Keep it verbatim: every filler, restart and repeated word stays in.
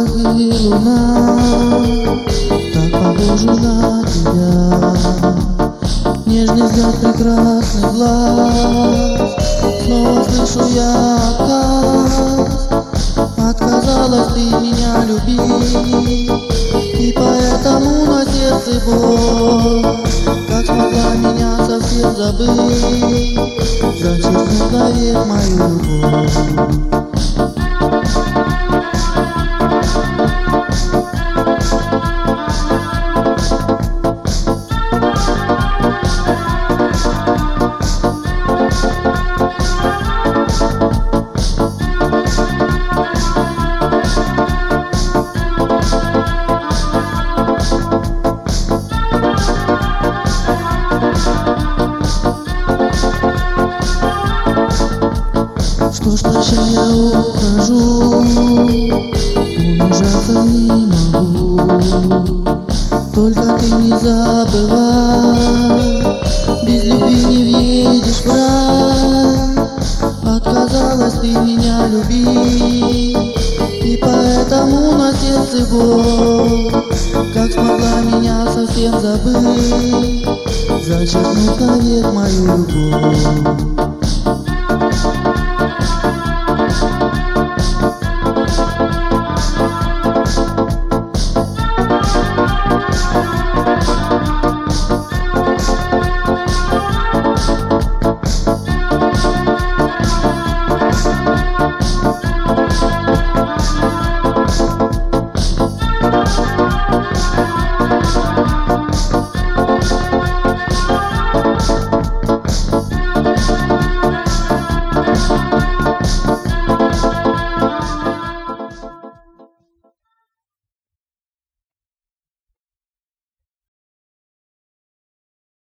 как и луна, так похожа на тебя. Нежный взгляд, прекрасный глаз, снова слышу я отказ. Отказалась ты меня любить, и поэтому на сердце боль. Как смогла меня совсем забыть, зачеркнув навек мою любовь. Что ж, прощай, я ухожу, унижаться не могу. Только ты не забывай, без любви не въедешь в рай. Отказалась ты меня любить, и поэтому на сердце боль. Как смогла меня совсем забыть, зачеркнув навек мою любовь.